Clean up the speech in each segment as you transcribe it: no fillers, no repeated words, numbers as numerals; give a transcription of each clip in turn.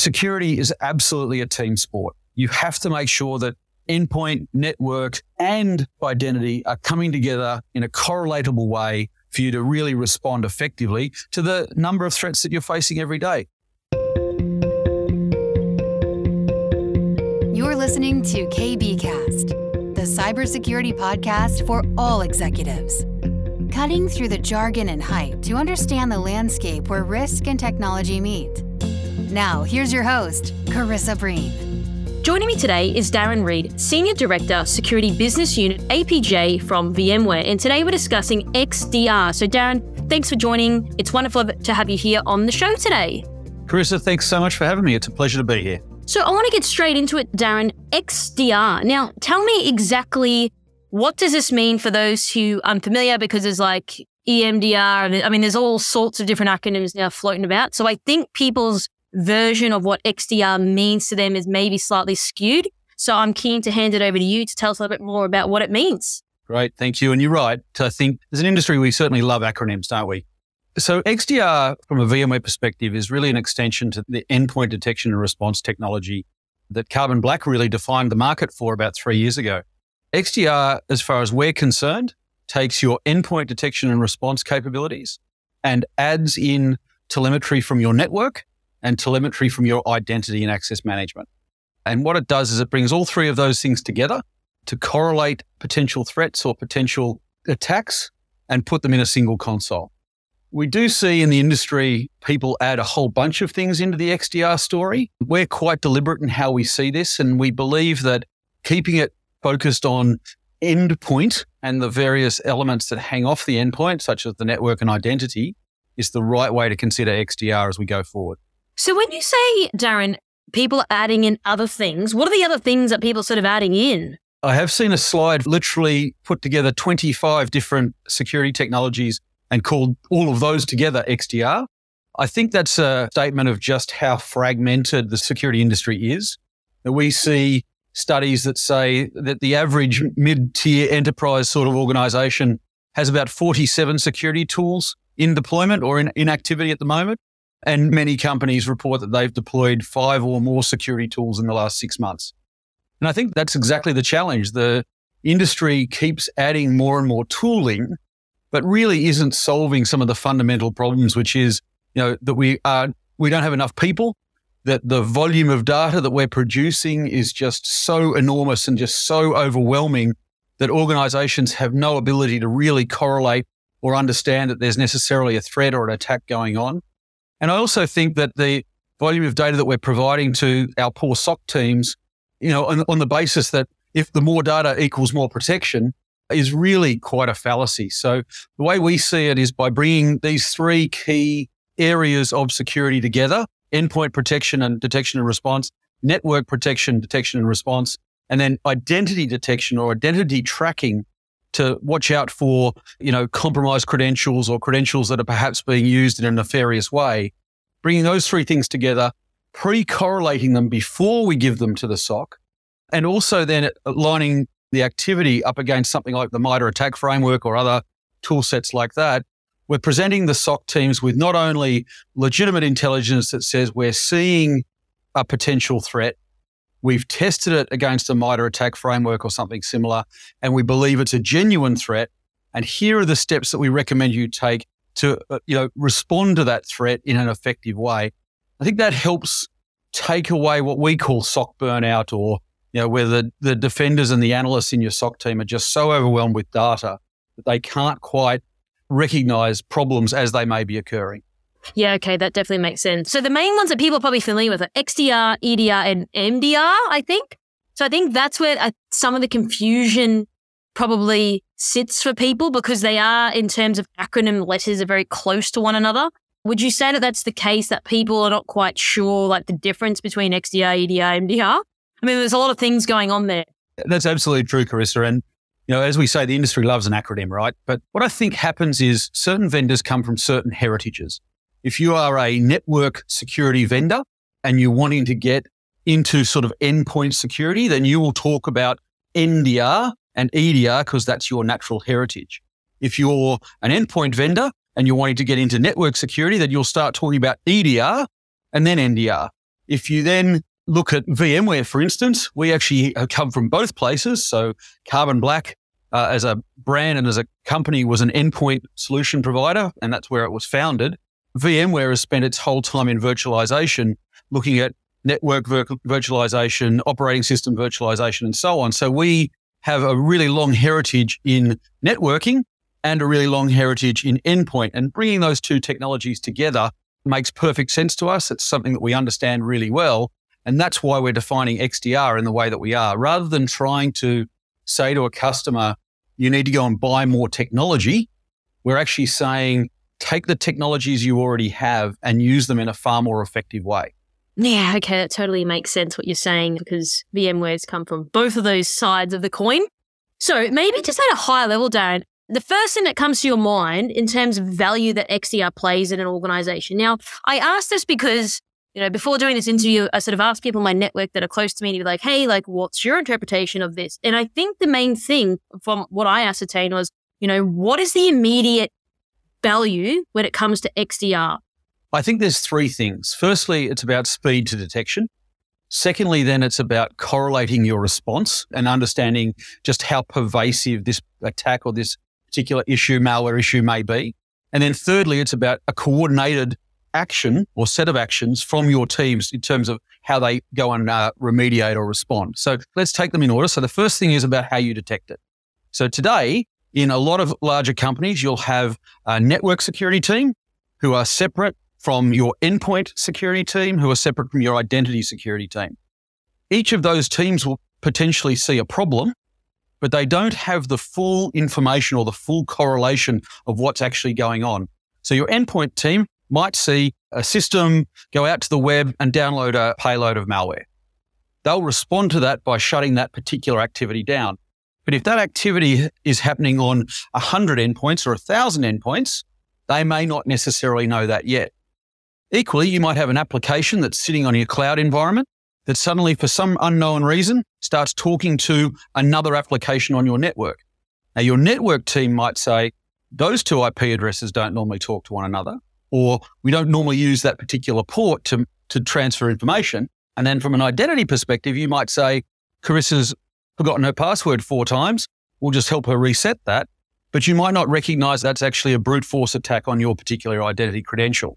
security is absolutely a team sport. You have to make sure that endpoint, network, and identity are coming together in a correlatable way for you to really respond effectively to the number of threats that you're facing every day. You're listening to KBcast, the cybersecurity podcast for all executives. Cutting through the jargon and hype to understand the landscape where risk and technology meet. Now, here's your host, Carissa Breen. Joining me today is Darren Reed, Senior Director, Security Business Unit, APJ from VMware. And today we're discussing XDR. So Darren, thanks for joining. It's wonderful to have you here on the show today. Carissa, thanks so much for having me. It's a pleasure to be here. So I want to get straight into it, Darren. XDR. Now, tell me exactly what does this mean for those who are unfamiliar, because there's like EMDR. I mean, there's all sorts of different acronyms now floating about. So I think people's version of what XDR means to them is maybe slightly skewed. So I'm keen to hand it over to you to tell us a little bit more about what it means. Great, thank you. And you're right. I think as an industry, we certainly love acronyms, don't we? So XDR, from a VMware perspective, is really an extension to the endpoint detection and response technology that Carbon Black really defined the market for about 3 years ago. XDR, as far as we're concerned, takes your endpoint detection and response capabilities and adds in telemetry from your network and telemetry from your identity and access management. And what it does is it brings all three of those things together to correlate potential threats or potential attacks and put them in a single console. We do see in the industry people add a whole bunch of things into the XDR story. We're quite deliberate in how we see this, and we believe that keeping it focused on endpoint and the various elements that hang off the endpoint, such as the network and identity, is the right way to consider XDR as we go forward. So when you say, Darren, people are adding in other things, what are the other things that people are sort of adding in? I have seen a slide literally put together 25 different security technologies and called all of those together XDR. I think that's a statement of just how fragmented the security industry is. We see studies that say that the average mid-tier enterprise sort of organization has about 47 security tools in deployment or in activity at the moment. And many companies report that they've deployed 5 or more security tools in the last 6 months. And I think that's exactly the challenge. The industry keeps adding more and more tooling, but really isn't solving some of the fundamental problems, which is, that we don't have enough people, that the volume of data that we're producing is just so enormous and just so overwhelming that organizations have no ability to really correlate or understand that there's necessarily a threat or an attack going on. And I also think that the volume of data that we're providing to our poor SOC teams, on the basis that if the more data equals more protection, is really quite a fallacy. So the way we see it is by bringing these three key areas of security together: endpoint protection and detection and response, network protection, detection and response, and then identity detection or identity tracking to watch out for, compromised credentials or credentials that are perhaps being used in a nefarious way. Bringing those three things together, pre-correlating them before we give them to the SOC, and also then aligning the activity up against something like the MITRE ATT&CK framework or other tool sets like that. We're presenting the SOC teams with not only legitimate intelligence that says we're seeing a potential threat, we've tested it against a MITRE ATT&CK framework or something similar, and we believe it's a genuine threat. And here are the steps that we recommend you take to, respond to that threat in an effective way. I think that helps take away what we call SOC burnout, or, where the defenders and the analysts in your SOC team are just so overwhelmed with data that they can't quite recognize problems as they may be occurring. Yeah, okay, that definitely makes sense. So the main ones that people are probably familiar with are XDR, EDR, and MDR, I think. So I think that's where some of the confusion probably sits for people, because they are, in terms of acronym letters, are very close to one another. Would you say that that's the case, that people are not quite sure, like, the difference between XDR, EDR, MDR? I mean, there's a lot of things going on there. That's absolutely true, Carissa. And, as we say, the industry loves an acronym, right? But what I think happens is certain vendors come from certain heritages. If you are a network security vendor and you're wanting to get into sort of endpoint security, then you will talk about NDR and EDR because that's your natural heritage. If you're an endpoint vendor and you're wanting to get into network security, then you'll start talking about EDR and then NDR. If you then look at VMware, for instance, we actually come from both places. So Carbon Black as a brand and as a company was an endpoint solution provider, and that's where it was founded. VMware has spent its whole time in virtualization, looking at network virtualization, operating system virtualization, and so on. So we have a really long heritage in networking and a really long heritage in endpoint. And bringing those two technologies together makes perfect sense to us. It's something that we understand really well. And that's why we're defining XDR in the way that we are. Rather than trying to say to a customer, you need to go and buy more technology, we're actually saying, take the technologies you already have and use them in a far more effective way. Yeah, okay, that totally makes sense what you're saying, because VMware's come from both of those sides of the coin. So maybe just at a high level, Darren, the first thing that comes to your mind in terms of value that XDR plays in an organization. Now, I asked this because, before doing this interview, I sort of asked people in my network that are close to me to be like, hey, what's your interpretation of this? And I think the main thing from what I ascertained was, what is the immediate value when it comes to XDR? I think there's three things. Firstly, it's about speed to detection. Secondly, then it's about correlating your response and understanding just how pervasive this attack or this particular issue, malware issue may be. And then thirdly, it's about a coordinated action or set of actions from your teams in terms of how they go and remediate or respond. So let's take them in order. So the first thing is about how you detect it. So today, in a lot of larger companies, you'll have a network security team who are separate from your endpoint security team, who are separate from your identity security team. Each of those teams will potentially see a problem, but they don't have the full information or the full correlation of what's actually going on. So your endpoint team might see a system go out to the web and download a payload of malware. They'll respond to that by shutting that particular activity down. But if that activity is happening on 100 endpoints or 1,000 endpoints, they may not necessarily know that yet. Equally, you might have an application that's sitting on your cloud environment that suddenly, for some unknown reason, starts talking to another application on your network. Now, your network team might say, those two IP addresses don't normally talk to one another, or we don't normally use that particular port to transfer information. And then from an identity perspective, you might say, Carissa's forgotten her password 4 times. We'll just help her reset that. But you might not recognize that's actually a brute force attack on your particular identity credential.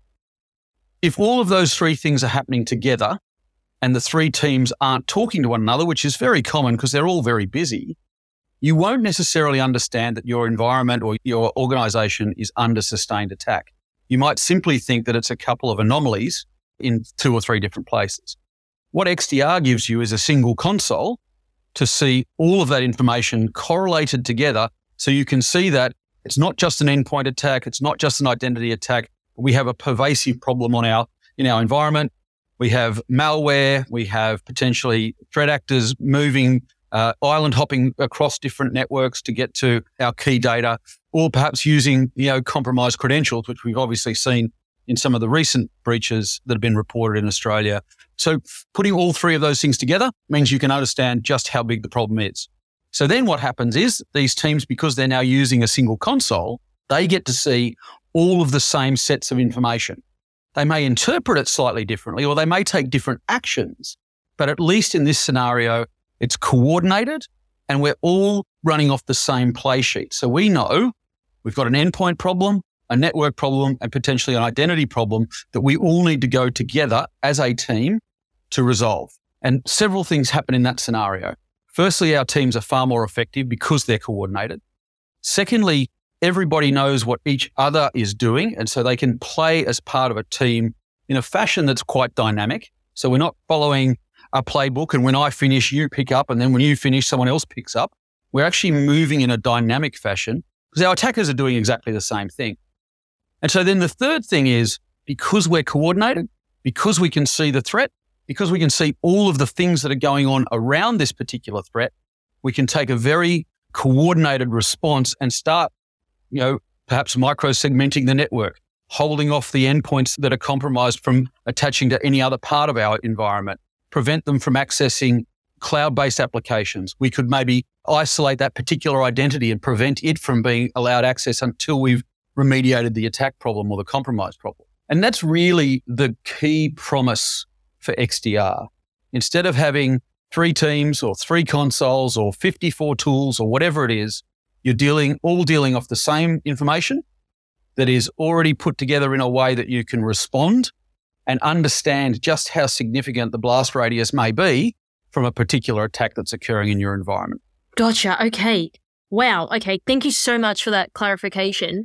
If all of those three things are happening together and the three teams aren't talking to one another, which is very common because they're all very busy, you won't necessarily understand that your environment or your organization is under sustained attack. You might simply think that it's a couple of anomalies in 2 or 3 different places. What XDR gives you is a single console to see all of that information correlated together, so you can see that it's not just an endpoint attack, it's not just an identity attack. We have a pervasive problem in our environment. We have malware. We have potentially threat actors moving, island hopping across different networks to get to our key data, or perhaps using, compromised credentials, which we've obviously seen in some of the recent breaches that have been reported in Australia. So putting all three of those things together means you can understand just how big the problem is. So then what happens is these teams, because they're now using a single console, they get to see all of the same sets of information. They may interpret it slightly differently, or they may take different actions, but at least in this scenario, it's coordinated and we're all running off the same play sheet. So we know we've got an endpoint problem, a network problem, and potentially an identity problem that we all need to go together as a team to resolve. And several things happen in that scenario. Firstly, our teams are far more effective because they're coordinated. Secondly, everybody knows what each other is doing, and so they can play as part of a team in a fashion that's quite dynamic. So we're not following a playbook, and when I finish, you pick up, and then when you finish, someone else picks up. We're actually moving in a dynamic fashion because our attackers are doing exactly the same thing. And so then the third thing is, because we're coordinated, because we can see the threat, because we can see all of the things that are going on around this particular threat, we can take a very coordinated response and start, perhaps micro-segmenting the network, holding off the endpoints that are compromised from attaching to any other part of our environment, prevent them from accessing cloud-based applications. We could maybe isolate that particular identity and prevent it from being allowed access until we've remediated the attack problem or the compromise problem. And that's really the key promise for XDR. Instead of having 3 teams or 3 consoles or 54 tools or whatever it is, you're all dealing off the same information that is already put together in a way that you can respond and understand just how significant the blast radius may be from a particular attack that's occurring in your environment. Gotcha. Okay. Wow. Okay. Thank you so much for that clarification.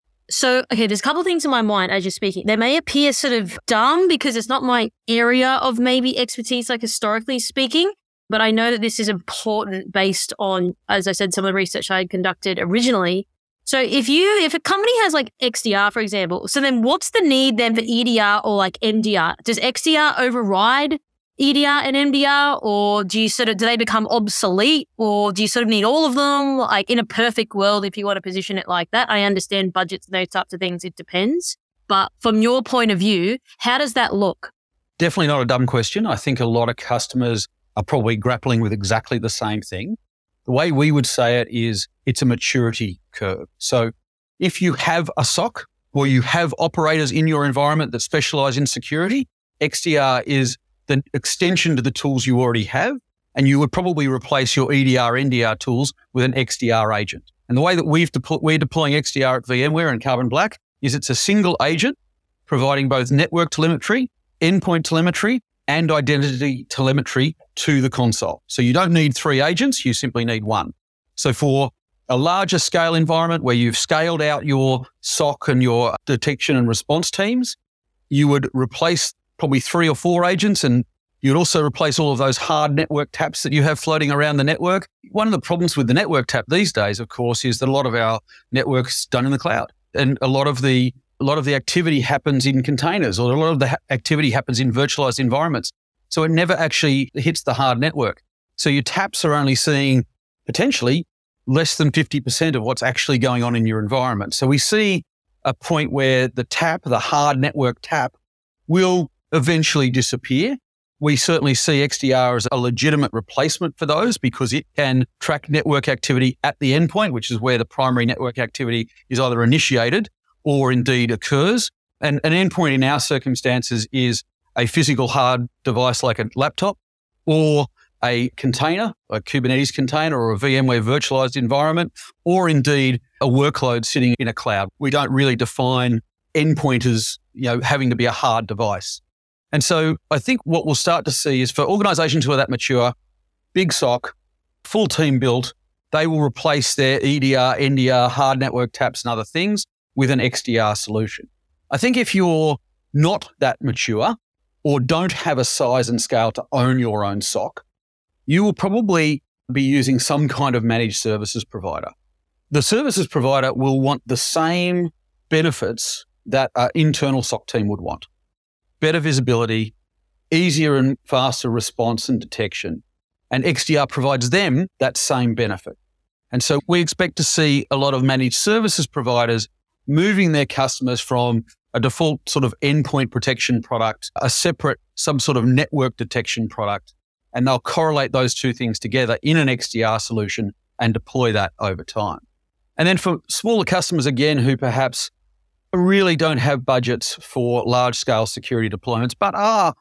So, okay, there's a couple of things in my mind as you're speaking. They may appear sort of dumb because it's not my area of maybe expertise, like historically speaking, but I know that this is important based on, as I said, some of the research I had conducted originally. So if a company has like XDR, for example, so then what's the need then for EDR or like MDR? Does XDR override EDR and MDR, or do they become obsolete, or do you sort of need all of them? Like in a perfect world, if you want to position it like that, I understand budgets and those types of things. It depends. But from your point of view, how does that look? Definitely not a dumb question. I think a lot of customers are probably grappling with exactly the same thing. The way we would say it is it's a maturity curve. So if you have a SOC or you have operators in your environment that specialize in security, XDR is the extension to the tools you already have, and you would probably replace your EDR, NDR tools with an XDR agent. And the way that we're deploying XDR at VMware and Carbon Black is it's a single agent providing both network telemetry, endpoint telemetry, and identity telemetry to the console. So you don't need 3 agents, you simply need 1. So for a larger scale environment where you've scaled out your SOC and your detection and response teams, you would replace probably 3 or 4 agents, and you'd also replace all of those hard network taps that you have floating around the network. One of the problems with the network tap these days, of course, is that a lot of our network's done in the cloud, and a lot of the activity happens in containers, or a lot of the activity happens in virtualized environments. So it never actually hits the hard network. So your taps are only seeing potentially less than 50% of what's actually going on in your environment. So we see a point where the hard network tap will eventually disappear. We certainly see XDR as a legitimate replacement for those because it can track network activity at the endpoint, which is where the primary network activity is either initiated or indeed occurs. And an endpoint in our circumstances is a physical hard device like a laptop, or a container, a Kubernetes container, or a VMware virtualized environment, or indeed a workload sitting in a cloud. We don't really define endpoint as having to be a hard device. And so I think what we'll start to see is for organizations who are that mature, big SOC, full team built, they will replace their EDR, NDR, hard network taps and other things with an XDR solution. I think if you're not that mature or don't have a size and scale to own your own SOC, you will probably be using some kind of managed services provider. The services provider will want the same benefits that an internal SOC team would want. Better visibility, easier and faster response and detection. And XDR provides them that same benefit. And so we expect to see a lot of managed services providers moving their customers from a default sort of endpoint protection product, a separate, some sort of network detection product, and they'll correlate those two things together in an XDR solution and deploy that over time. And then for smaller customers, again, who perhaps really don't have budgets for large-scale security deployments, but are,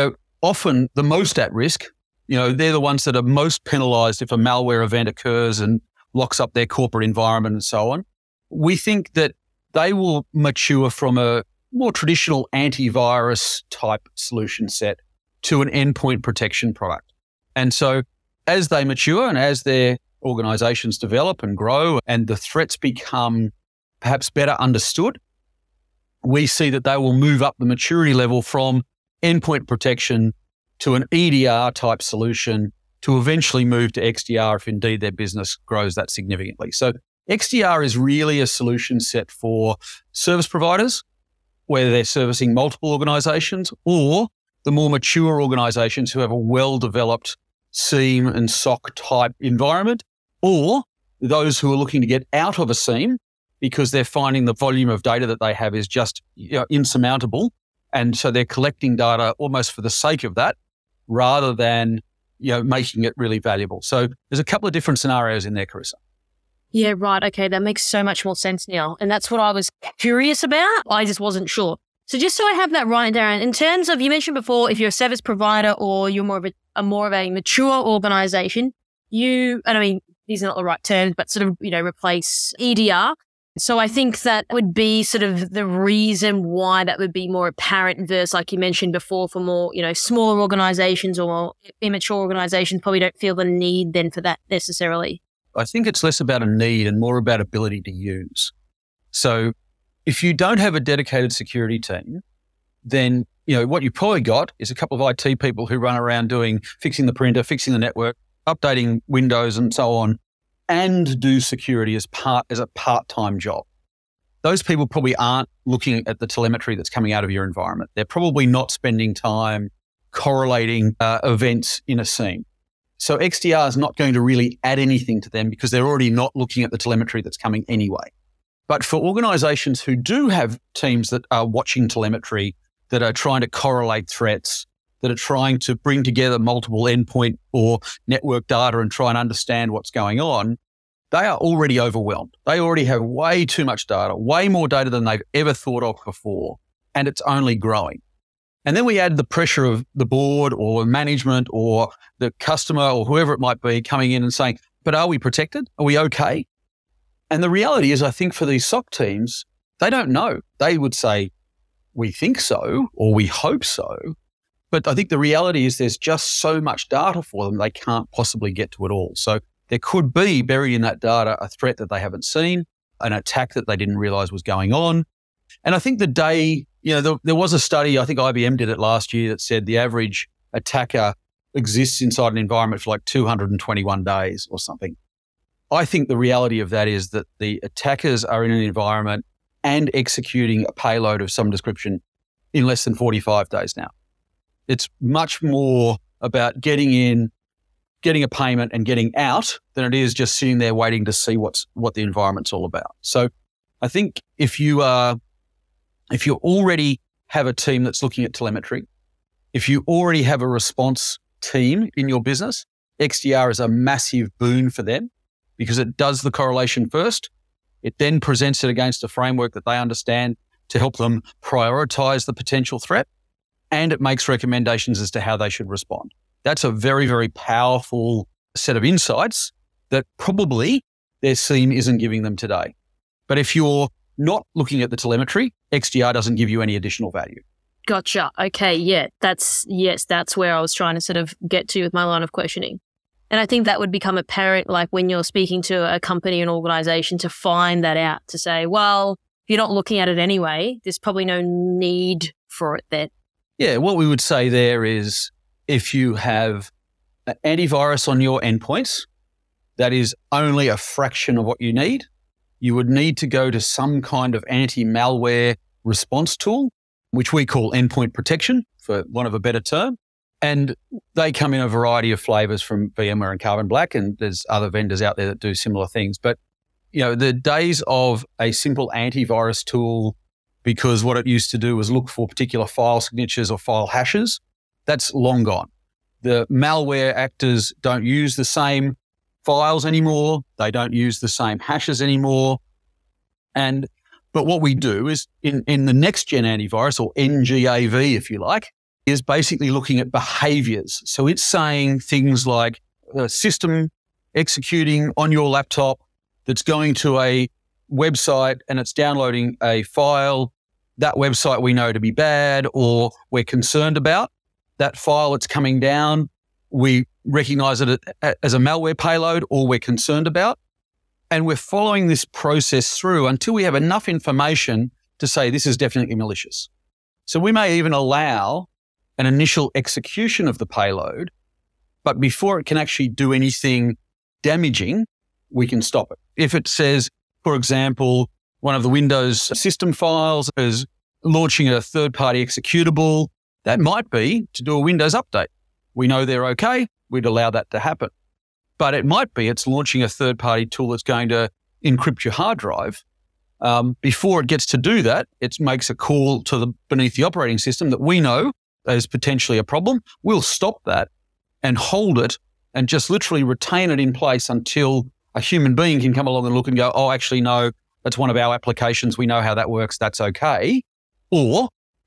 often the most at risk. They're the ones that are most penalized if a malware event occurs and locks up their corporate environment and so on. We think that they will mature from a more traditional antivirus type solution set to an endpoint protection product. And so as they mature and as their organizations develop and grow and the threats become perhaps better understood, we see that they will move up the maturity level from endpoint protection to an EDR type solution to eventually move to XDR if indeed their business grows that significantly. So XDR is really a solution set for service providers, whether they're servicing multiple organizations, or the more mature organizations who have a well-developed SIEM and SOC type environment, or those who are looking to get out of a SIEM because they're finding the volume of data that they have is just insurmountable. And so they're collecting data almost for the sake of that rather than making it really valuable. So there's a couple of different scenarios in there, Carissa. Yeah, right. Okay, that makes so much more sense now. And that's what I was curious about. I just wasn't sure. So just so I have that right, Darren, in terms of, you mentioned before, if you're a service provider or you're more of a mature organization, and I mean, these are not the right terms, but sort of, replace EDR. So I think that would be sort of the reason why that would be more apparent versus, like you mentioned before, for more, smaller organizations or immature organizations probably don't feel the need then for that necessarily. I think it's less about a need and more about ability to use. So if you don't have a dedicated security team, then, what you probably got is a couple of IT people who run around fixing the printer, fixing the network, updating Windows and so on, and do security as a part-time job. Those people probably aren't looking at the telemetry that's coming out of your environment. They're probably not spending time correlating events in a SIEM. So XDR is not going to really add anything to them because they're already not looking at the telemetry that's coming anyway. But for organizations who do have teams that are watching telemetry, that are trying to correlate threats, that are trying to bring together multiple endpoint or network data and try and understand what's going on, they are already overwhelmed. They already have way too much data, way more data than they've ever thought of before, and it's only growing. And then we add the pressure of the board or management or the customer or whoever it might be coming in and saying, but are we protected? Are we okay? And the reality is, I think for these SOC teams, they don't know. They would say, we think so, or we hope so. But I think the reality is there's just so much data for them, they can't possibly get to it all. So there could be buried in that data a threat that they haven't seen, an attack that they didn't realize was going on. And I think the day, there was a study, I think IBM did it last year, that said the average attacker exists inside an environment for like 221 days or something. I think the reality of that is that the attackers are in an environment and executing a payload of some description in less than 45 days now. It's much more about getting in, getting a payment and getting out than it is just sitting there waiting to see what the environment's all about. So I think if you already have a team that's looking at telemetry, if you already have a response team in your business, XDR is a massive boon for them because it does the correlation first. It then presents it against a framework that they understand to help them prioritize the potential threat, and it makes recommendations as to how they should respond. That's a very, very powerful set of insights that probably their SIEM isn't giving them today. But if you're not looking at the telemetry, XDR doesn't give you any additional value. Gotcha. Okay. Yeah. That's where I was trying to sort of get to with my line of questioning. And I think that would become apparent, like when you're speaking to a company, an organization, to find that out, to say, well, if you're not looking at it anyway, there's probably no need for it then. Yeah. What we would say there is if you have an antivirus on your endpoints, that is only a fraction of what you need. You would need to go to some kind of anti-malware response tool, which we call endpoint protection, for want of a better term. And they come in a variety of flavors from VMware and Carbon Black, and there's other vendors out there that do similar things. But, the days of a simple antivirus tool, because what it used to do was look for particular file signatures or file hashes, that's long gone. The malware actors don't use the same files anymore. They don't use the same hashes anymore. But what we do is in the next gen antivirus, or NGAV, if you like, is basically looking at behaviors. So it's saying things like a system executing on your laptop that's going to a website and it's downloading a file. That website we know to be bad or we're concerned about. That file that's coming down, we recognize it as a malware payload or we're concerned about. And we're following this process through until we have enough information to say this is definitely malicious. So we may even allow an initial execution of the payload, but before it can actually do anything damaging, we can stop it. If it says, for example, one of the Windows system files is launching a third-party executable, that might be to do a Windows update. We know they're okay, we'd allow that to happen. But it might be it's launching a third-party tool that's going to encrypt your hard drive. Before it gets to do that, it makes a call to beneath the operating system that we know is potentially a problem. We'll stop that and hold it and just literally retain it in place until a human being can come along and look and go, oh, actually, no, that's one of our applications. We know how that works. That's okay. Or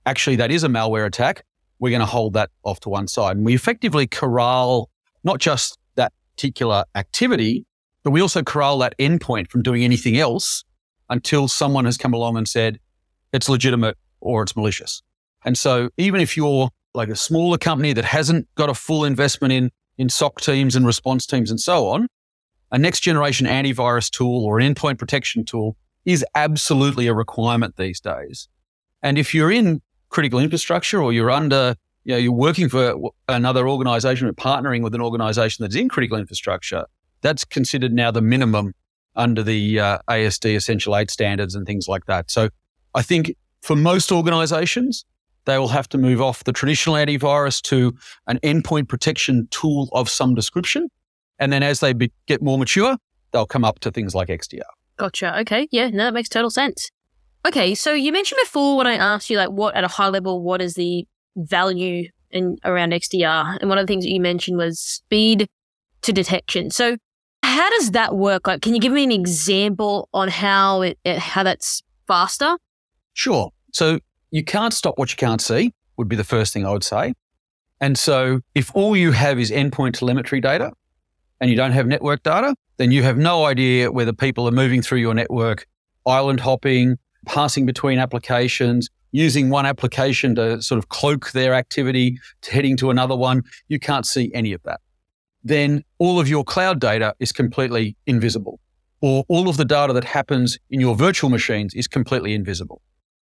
actually that is a malware attack, we're going to hold that off to one side. And we effectively corral not just that particular activity, but we also corral that endpoint from doing anything else until someone has come along and said it's legitimate or it's malicious. And so even if you're like a smaller company that hasn't got a full investment in SOC teams and response teams and so on, a next generation antivirus tool or an endpoint protection tool is absolutely a requirement these days. And if you're in critical infrastructure or you're working for another organization or partnering with an organization that's in critical infrastructure, that's considered now the minimum under the ASD Essential 8 standards and things like that. So I think for most organizations, they will have to move off the traditional antivirus to an endpoint protection tool of some description. And then as they get more mature, they'll come up to things like XDR. Gotcha. Okay. Yeah, no, that makes total sense. Okay. So you mentioned before when I asked you, like, what at a high level, what is the value around XDR? And one of the things that you mentioned was speed to detection. So how does that work? Like, can you give me an example on how that's faster? Sure. So you can't stop what you can't see would be the first thing I would say. And so if all you have is endpoint telemetry data and you don't have network data, then you have no idea whether people are moving through your network, island hopping, passing between applications, using one application to sort of cloak their activity to heading to another one. You can't see any of that. Then all of your cloud data is completely invisible, or all of the data that happens in your virtual machines is completely invisible.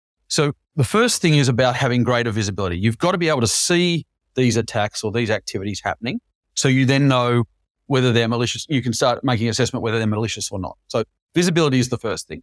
So the first thing is about having greater visibility. You've got to be able to see these attacks or these activities happening, so you then know whether they're malicious. You can start making an assessment whether they're malicious or not. So visibility is the first thing.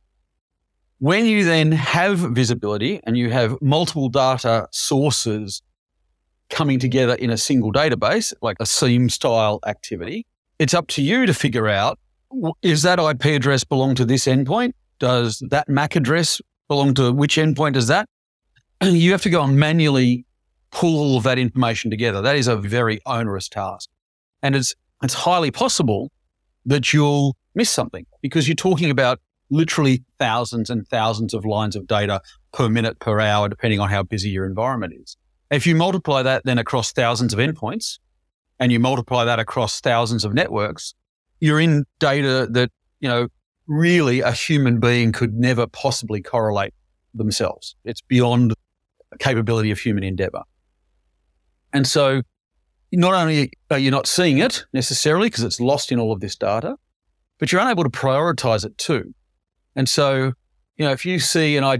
When you then have visibility and you have multiple data sources coming together in a single database, like a SIEM style activity, it's up to you to figure out, is that IP address belong to this endpoint? Does that MAC address belong to which endpoint does that? You have to go and manually pull all of that information together. That is a very onerous task. And it's highly possible that you'll miss something because you're talking about literally thousands and thousands of lines of data per minute, per hour, depending on how busy your environment is. If you multiply that then across thousands of endpoints and you multiply that across thousands of networks, you're in data that, really a human being could never possibly correlate themselves. It's beyond the capability of human endeavor. And so not only are you not seeing it necessarily because it's lost in all of this data, but you're unable to prioritize it too. And so, if you see a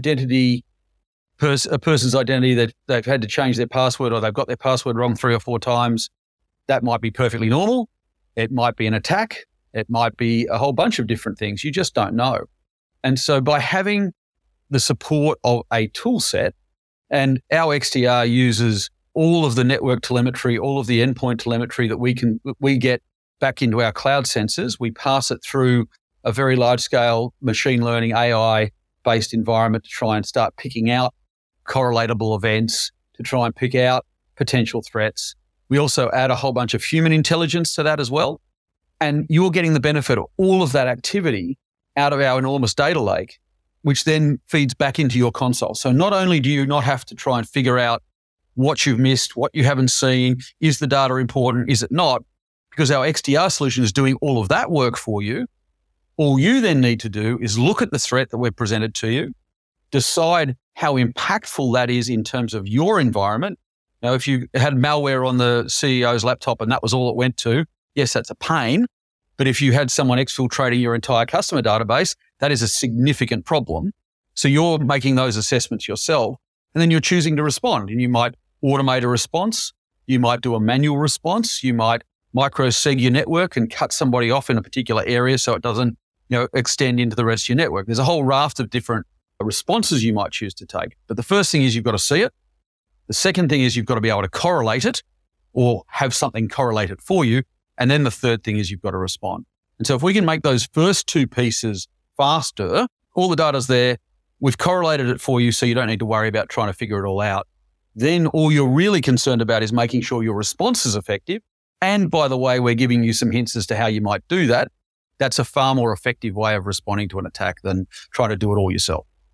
person's identity that they've had to change their password or they've got their password wrong 3 or 4 times, that might be perfectly normal. It might be an attack. It might be a whole bunch of different things. You just don't know. And so by having the support of a tool set, and our XDR uses all of the network telemetry, all of the endpoint telemetry that we get back into our cloud sensors, we pass it through a very large scale machine learning AI based environment to try and start picking out correlatable events, to try and pick out potential threats. We also add a whole bunch of human intelligence to that as well. And you're getting the benefit of all of that activity out of our enormous data lake, which then feeds back into your console. So not only do you not have to try and figure out what you've missed, what you haven't seen, is the data important, is it not? Because our XDR solution is doing all of that work for you. All you then need to do is look at the threat that we've presented to you, decide how impactful that is in terms of your environment. Now, if you had malware on the CEO's laptop and that was all it went to, yes, that's a pain. But if you had someone exfiltrating your entire customer database, that is a significant problem. So you're making those assessments yourself, and then you're choosing to respond. And you might automate a response. You might do a manual response. You might micro-seg your network and cut somebody off in a particular area so it doesn't extend into the rest of your network. There's a whole raft of different responses you might choose to take. But the first thing is you've got to see it. The second thing is you've got to be able to correlate it or have something correlated for you. And then the third thing is you've got to respond. And so if we can make those first 2 pieces faster, all the data's there, we've correlated it for you so you don't need to worry about trying to figure it all out. Then all you're really concerned about is making sure your response is effective. And by the way, we're giving you some hints as to how you might do that. That's a far more effective way of responding to an attack than trying to do it all yourself.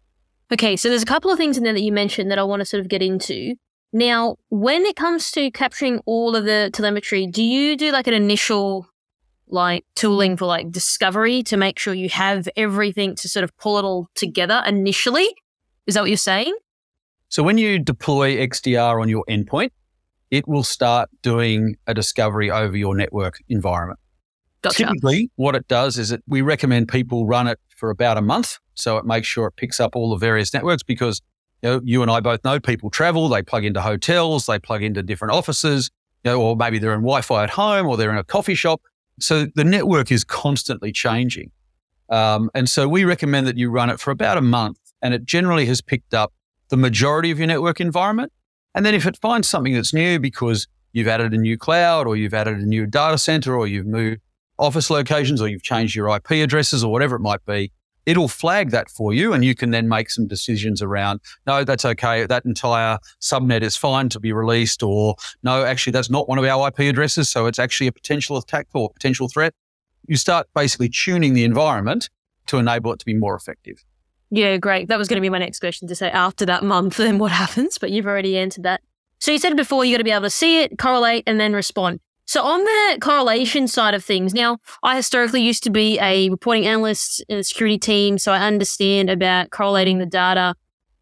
Okay, so there's a couple of things in there that you mentioned that I want to sort of get into. Now, when it comes to capturing all of the telemetry, do you do like an initial like tooling for like discovery to make sure you have everything to sort of pull it all together initially? Is that what you're saying? So when you deploy XDR on your endpoint, it will start doing a discovery over your network environment. Gotcha. Typically, what it does is we recommend people run it for about a month. So it makes sure it picks up all the various networks because you and I both know people travel, they plug into hotels, they plug into different offices, or maybe they're in Wi-Fi at home or they're in a coffee shop. So the network is constantly changing. And so we recommend that you run it for about a month, and it generally has picked up the majority of your network environment. And then if it finds something that's new because you've added a new cloud or you've added a new data center or you've moved office locations or you've changed your IP addresses or whatever it might be, it'll flag that for you, and you can then make some decisions around, no, that's okay, that entire subnet is fine to be released, or no, actually that's not one of our IP addresses, so it's actually a potential attack or potential threat. You start basically tuning the environment to enable it to be more effective. Yeah, great. That was going to be my next question, to say after that month, then what happens? But you've already answered that. So you said before you got to be able to see it, correlate, and then respond. So on the correlation side of things, now I historically used to be a reporting analyst in a security team, so I understand about correlating the data.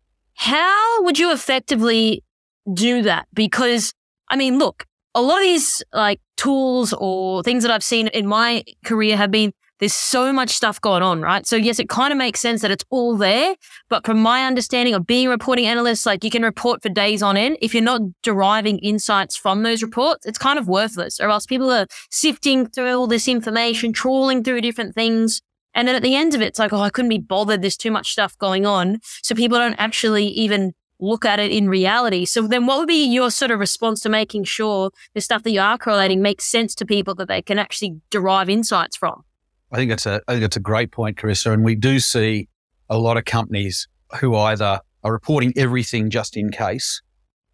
How would you effectively do that? Because, I mean, look, a lot of these like tools or things that I've seen in my career have been, there's so much stuff going on, right? So yes, it kind of makes sense that it's all there. But from my understanding of being a reporting analyst, like you can report for days on end. If you're not deriving insights from those reports, it's kind of worthless, or else people are sifting through all this information, trawling through different things. And then at the end of it, it's like, oh, I couldn't be bothered. There's too much stuff going on. So people don't actually even look at it in reality. So then what would be your sort of response to making sure the stuff that you are correlating makes sense to people that they can actually derive insights from? I think that's a great point, Carissa. And we do see a lot of companies who either are reporting everything just in case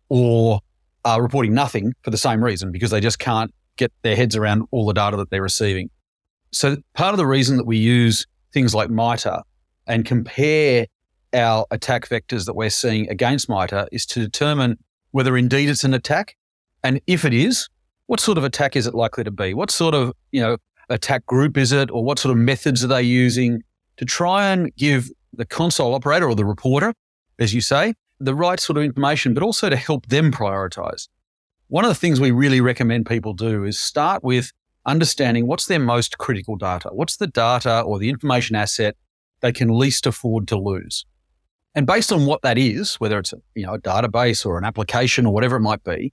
or are reporting nothing for the same reason, because they just can't get their heads around all the data that they're receiving. So part of the reason that we use things like MITRE and compare our attack vectors that we're seeing against MITRE is to determine whether indeed it's an attack. And if it is, what sort of attack is it likely to be? What sort of, attack group is it, or what sort of methods are they using, to try and give the console operator or the reporter, as you say, the right sort of information, but also to help them prioritize. One of the things we really recommend people do is start with understanding what's their most critical data. What's the data or the information asset they can least afford to lose? And based on what that is, whether it's a database or an application or whatever it might be,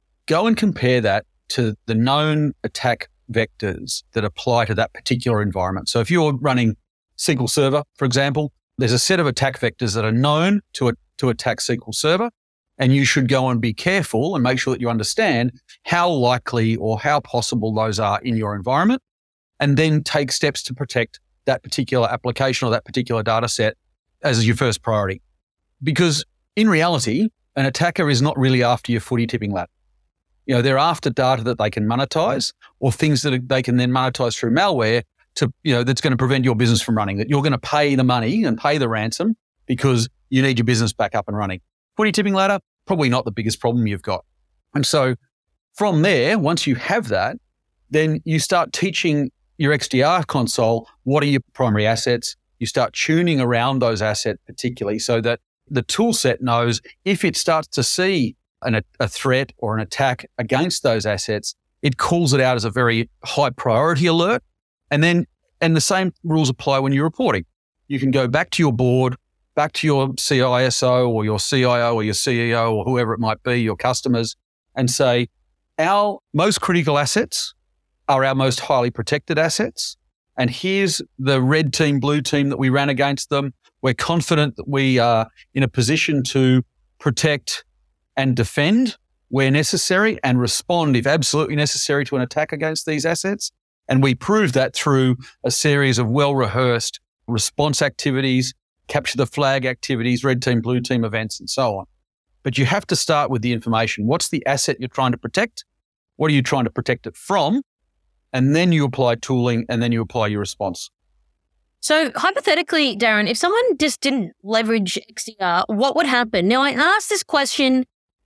go and compare that to the known attack vectors that apply to that particular environment. So if you're running SQL Server, for example, there's a set of attack vectors that are known to attack SQL Server, and you should go and be careful and make sure that you understand how likely or how possible those are in your environment, and then take steps to protect that particular application or that particular data set as your first priority. Because in reality, an attacker is not really after your footy tipping lap. They're after data that they can monetize, or things that they can then monetize through malware to, that's going to prevent your business from running, that you're going to pay the money and pay the ransom because you need your business back up and running. Footy tipping ladder, probably not the biggest problem you've got. And so from there, once you have that, then you start teaching your XDR console, what are your primary assets? You start tuning around those assets particularly so that the tool set knows if it starts to see a threat or an attack against those assets, it calls it out as a very high priority alert. And the same rules apply when you're reporting. You can go back to your board, back to your CISO or your CIO or your CEO or whoever it might be, your customers, and say, our most critical assets are our most highly protected assets. And here's the red team, blue team that we ran against them. We're confident that we are in a position to protect and defend where necessary and respond if absolutely necessary to an attack against these assets. And we prove that through a series of well-rehearsed response activities, capture the flag activities, red team, blue team events, and so on. But you have to start with the information. What's the asset you're trying to protect? What are you trying to protect it from? And then you apply tooling, and then you apply your response. So hypothetically, Darren, if someone just didn't leverage XDR, what would happen? Now, I asked this question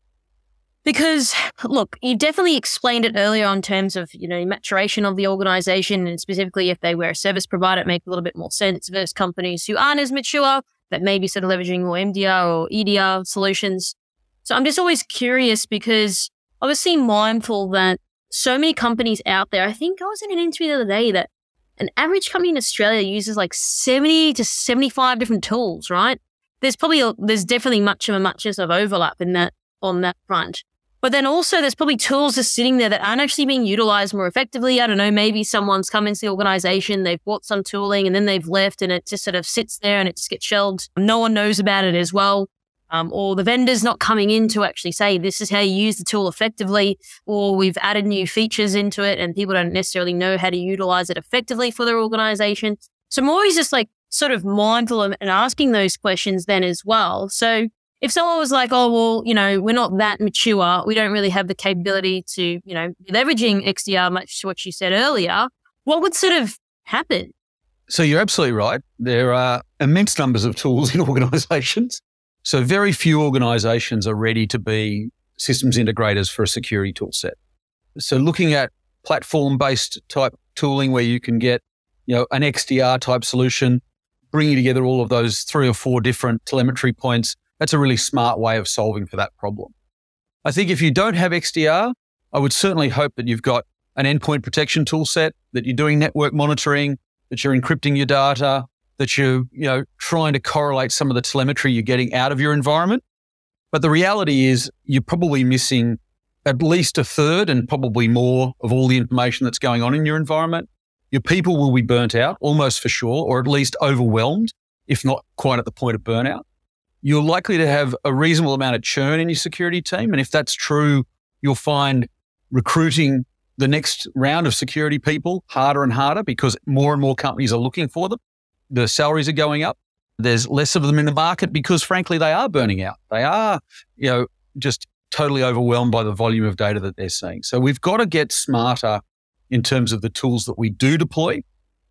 because, look, you definitely explained it earlier in terms of, maturation of the organization, and specifically if they were a service provider, it makes a little bit more sense versus companies who aren't as mature, that maybe sort of leveraging more MDR or EDR solutions. So I'm just always curious because I was mindful that so many companies out there, I think I was in an interview the other day that an average company in Australia uses like 70 to 75 different tools, right? There's definitely muchness of overlap on that front. But then also there's probably tools just sitting there that aren't actually being utilized more effectively. I don't know, maybe someone's come into the organization, they've bought some tooling and then they've left and it just sort of sits there and it just gets shelved. No one knows about it as well. Or the vendor's not coming in to actually say, this is how you use the tool effectively, or we've added new features into it and people don't necessarily know how to utilize it effectively for their organization. So I'm always just sort of mindful and asking those questions then as well. So if someone was like, oh, well, we're not that mature, we don't really have the capability to, be leveraging XDR much to what you said earlier, what would sort of happen? So you're absolutely right. There are immense numbers of tools in organizations. So very few organizations are ready to be systems integrators for a security tool set. So looking at platform-based type tooling where you can get, an XDR type solution, bringing together all of those 3 or 4 different telemetry points, that's a really smart way of solving for that problem. I think if you don't have XDR, I would certainly hope that you've got an endpoint protection tool set, that you're doing network monitoring, that you're encrypting your data, that you're, trying to correlate some of the telemetry you're getting out of your environment. But the reality is you're probably missing at least a third and probably more of all the information that's going on in your environment. Your people will be burnt out, almost for sure, or at least overwhelmed, if not quite at the point of burnout. You're likely to have a reasonable amount of churn in your security team. And if that's true, you'll find recruiting the next round of security people harder and harder because more and more companies are looking for them. The salaries are going up. There's less of them in the market because, frankly, they are burning out. They are, just totally overwhelmed by the volume of data that they're seeing. So we've got to get smarter in terms of the tools that we do deploy.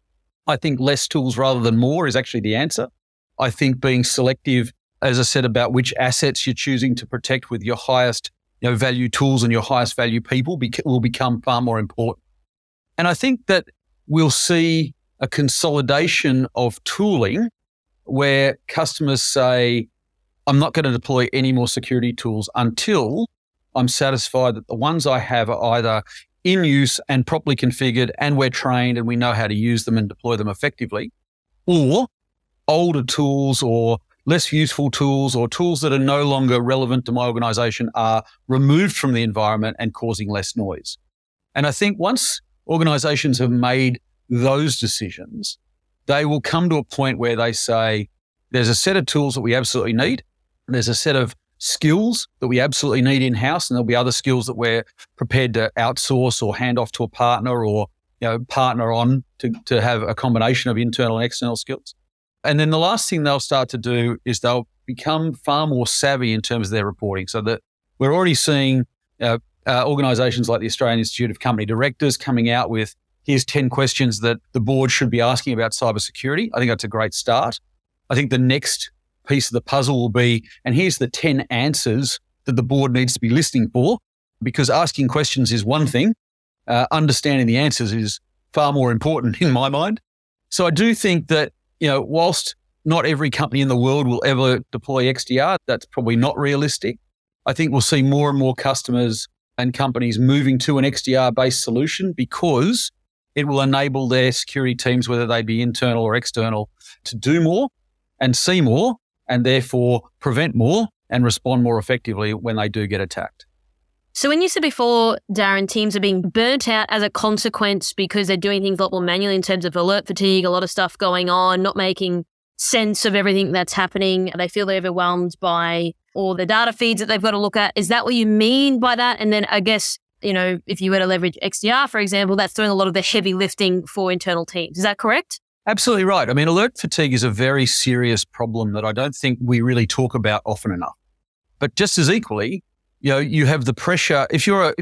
I think less tools rather than more is actually the answer. I think being selective, as I said, about which assets you're choosing to protect with your highest value tools and your highest value people will become far more important. And I think that we'll see a consolidation of tooling where customers say, I'm not going to deploy any more security tools until I'm satisfied that the ones I have are either in use and properly configured and we're trained and we know how to use them and deploy them effectively, or older tools or less useful tools or tools that are no longer relevant to my organization are removed from the environment and causing less noise. And I think once organizations have made those decisions, they will come to a point where they say, there's a set of tools that we absolutely need. And there's a set of skills that we absolutely need in-house. And there'll be other skills that we're prepared to outsource or hand off to a partner or, partner on to have a combination of internal and external skills. And then the last thing they'll start to do is they'll become far more savvy in terms of their reporting. So that we're already seeing organizations like the Australian Institute of Company Directors coming out with, here's 10 questions that the board should be asking about cybersecurity. I think that's a great start. I think the next piece of the puzzle will be, and here's the 10 answers that the board needs to be listening for, because asking questions is one thing. Understanding the answers is far more important in my mind. So I do think that, whilst not every company in the world will ever deploy XDR, that's probably not realistic. I think we'll see more and more customers and companies moving to an XDR-based solution because it will enable their security teams, whether they be internal or external, to do more and see more and therefore prevent more and respond more effectively when they do get attacked. So when you said before, Darren, teams are being burnt out as a consequence because they're doing things a lot more manually in terms of alert fatigue, a lot of stuff going on, not making sense of everything that's happening. They feel they're overwhelmed by all the data feeds that they've got to look at. Is that what you mean by that? And then I guess, if you were to leverage XDR, for example, that's doing a lot of the heavy lifting for internal teams. Is that correct? Absolutely right. I mean, alert fatigue is a very serious problem that I don't think we really talk about often enough. But just as equally, you have the pressure. If you're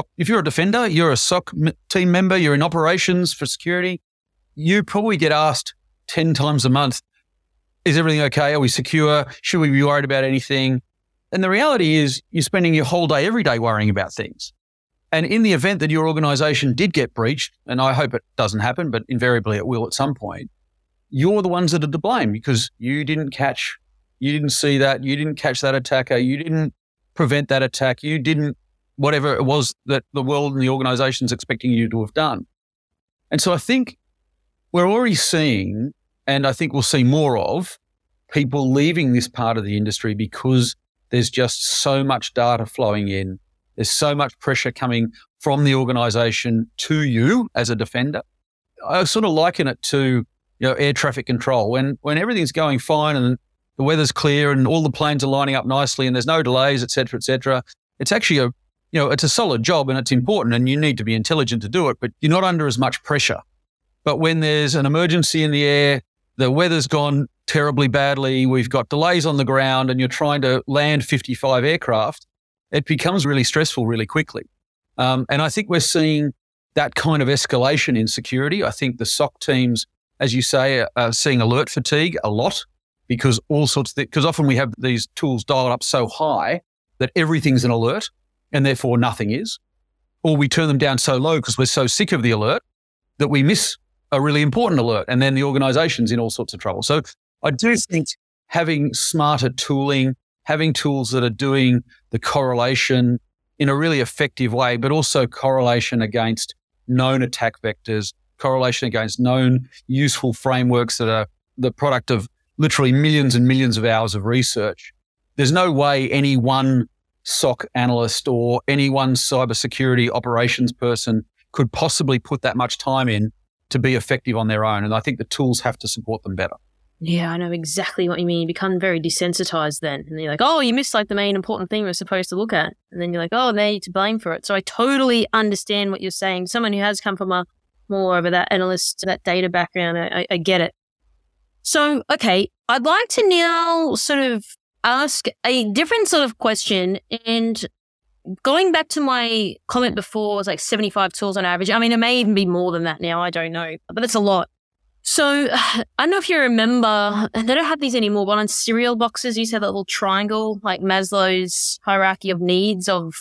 a defender, you're a SOC team member, you're in operations for security, you probably get asked 10 times a month. Is everything okay? Are we secure? Should we be worried about anything? And the reality is you're spending your whole day, every day worrying about things. And in the event that your organization did get breached, and I hope it doesn't happen, but invariably it will at some point, you're the ones that are to blame because you didn't see that, you didn't catch that attacker, you didn't prevent that attack, you didn't, whatever it was that the world and the organization's expecting you to have done. And so I think we're already seeing, and I think we'll see more of, people leaving this part of the industry because there's just so much data flowing in. There's so much pressure coming from the organization to you as a defender. I sort of liken it to, air traffic control. When everything's going fine and the weather's clear and all the planes are lining up nicely and there's no delays, et cetera, it's actually it's a solid job and it's important and you need to be intelligent to do it, but you're not under as much pressure. But when there's an emergency in the air, the weather's gone terribly badly, we've got delays on the ground and you're trying to land 55 aircraft, it becomes really stressful really quickly. And I think we're seeing that kind of escalation in security. I think the SOC teams, as you say, are seeing alert fatigue a lot because because often we have these tools dialed up so high that everything's an alert and therefore nothing is. Or we turn them down so low because we're so sick of the alert that we miss a really important alert and then the organization's in all sorts of trouble. So I do think having smarter tooling, having tools that are doing the correlation in a really effective way, but also correlation against known attack vectors, correlation against known useful frameworks that are the product of literally millions and millions of hours of research. There's no way any one SOC analyst or any one cybersecurity operations person could possibly put that much time in to be effective on their own. And I think the tools have to support them better. Yeah, I know exactly what you mean. You become very desensitized then. And you're like, oh, you missed like the main important thing we're supposed to look at. And then you're like, oh, they're to blame for it. So I totally understand what you're saying. Someone who has come from a more over that analyst, that data background, I get it. So, okay, I'd like to now sort of ask a different sort of question. And going back to my comment before, it was like 75 tools on average. I mean, it may even be more than that now. I don't know, but it's a lot. So I don't know if you remember, they don't have these anymore, but on cereal boxes, you used to have that little triangle, like Maslow's hierarchy of needs of,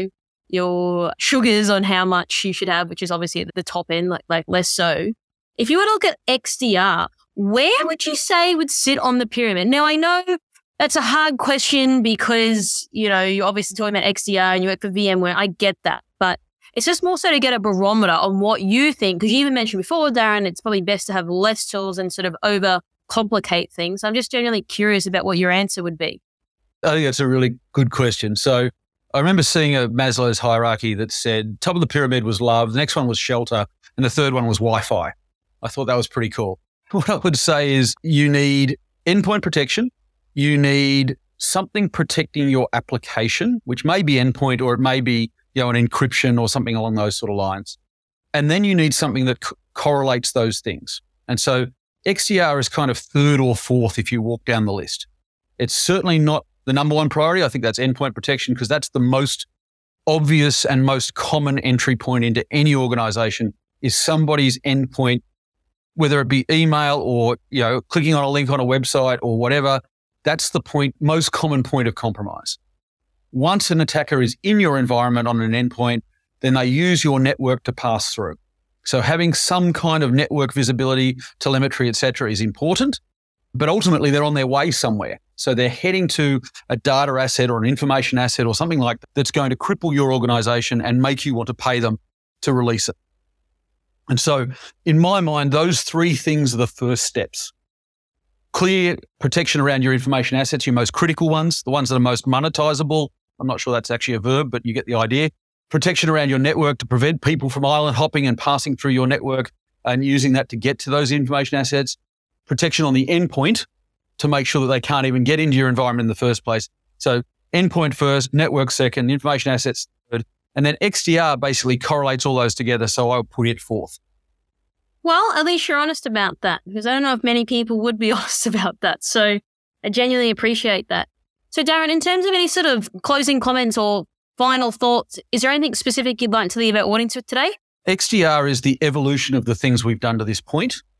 your sugars on how much you should have, which is obviously at the top end, like less so. If you were to look at XDR, where would you say would sit on the pyramid? Now, I know that's a hard question because, you're obviously talking about XDR and you work for VMware. I get that. But it's just more so to get a barometer on what you think, because you even mentioned before, Darren, it's probably best to have less tools and sort of overcomplicate things. I'm just genuinely curious about what your answer would be. I think that's a really good question. So I remember seeing a Maslow's hierarchy that said top of the pyramid was love, the next one was shelter, and the third one was Wi-Fi. I thought that was pretty cool. What I would say is you need endpoint protection. You need something protecting your application, which may be endpoint or it may be an encryption or something along those sort of lines. And then you need something that correlates those things. And so XDR is kind of third or fourth if you walk down the list. It's certainly not the number one priority. I think that's endpoint protection because that's the most obvious and most common entry point into any organization is somebody's endpoint, whether it be email or, clicking on a link on a website or whatever. That's the most common point of compromise. Once an attacker is in your environment on an endpoint, then they use your network to pass through. So having some kind of network visibility, telemetry, et cetera, is important, but ultimately they're on their way somewhere. So they're heading to a data asset or an information asset or something like that that's going to cripple your organization and make you want to pay them to release it. And so in my mind, those three things are the first steps. Clear protection around your information assets, your most critical ones, the ones that are most monetizable. I'm not sure that's actually a verb, but you get the idea. Protection around your network to prevent people from island hopping and passing through your network and using that to get to those information assets. Protection on the endpoint to make sure that they can't even get into your environment in the first place. So endpoint first, network second, information assets third. And then XDR basically correlates all those together. So I'll put it fourth. Well, at least you're honest about that because I don't know if many people would be honest about that. So I genuinely appreciate that. So Darren, in terms of any sort of closing comments or final thoughts, is there anything specific you'd like to leave our audience with today? XDR is the evolution of the things we've done to this point.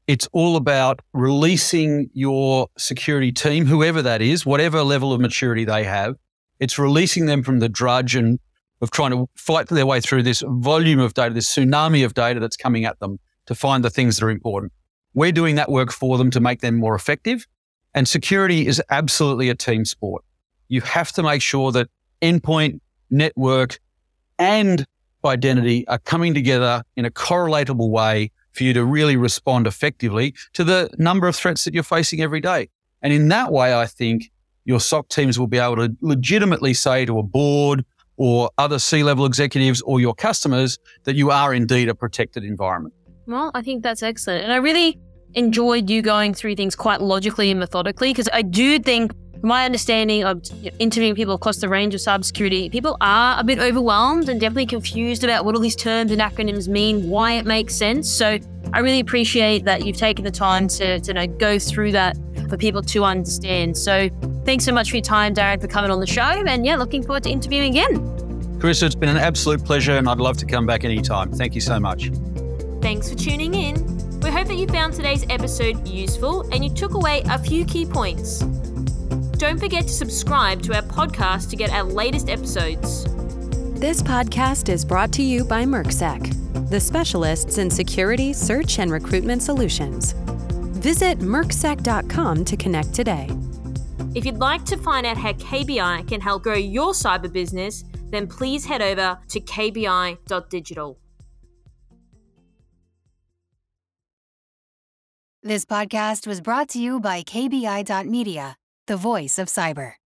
It's all about releasing your security team, whoever that is, whatever level of maturity they have. It's releasing them from the drudge and of trying to fight their way through this volume of data, this tsunami of data that's coming at them to find the things that are important. We're doing that work for them to make them more effective. And security is absolutely a team sport. You have to make sure that endpoint, network, and identity are coming together in a correlatable way for you to really respond effectively to the number of threats that you're facing every day. And in that way, I think your SOC teams will be able to legitimately say to a board or other C-level executives or your customers that you are indeed a protected environment. Well, I think that's excellent. And I really enjoyed you going through things quite logically and methodically, because I do think, my understanding of interviewing people across the range of cybersecurity, people are a bit overwhelmed and definitely confused about what all these terms and acronyms mean, why it makes sense. So I really appreciate that you've taken the time to go through that for people to understand. So thanks so much for your time, Darren, for coming on the show. And yeah, looking forward to interviewing again. Carissa, it's been an absolute pleasure and I'd love to come back anytime. Thank you so much. Thanks for tuning in. We hope that you found today's episode useful and you took away a few key points. Don't forget to subscribe to our podcast to get our latest episodes. This podcast is brought to you by MercSec, the specialists in security, search, and recruitment solutions. Visit mercsec.com to connect today. If you'd like to find out how KBI can help grow your cyber business, then please head over to kbi.digital. This podcast was brought to you by KBI.media, the voice of cyber.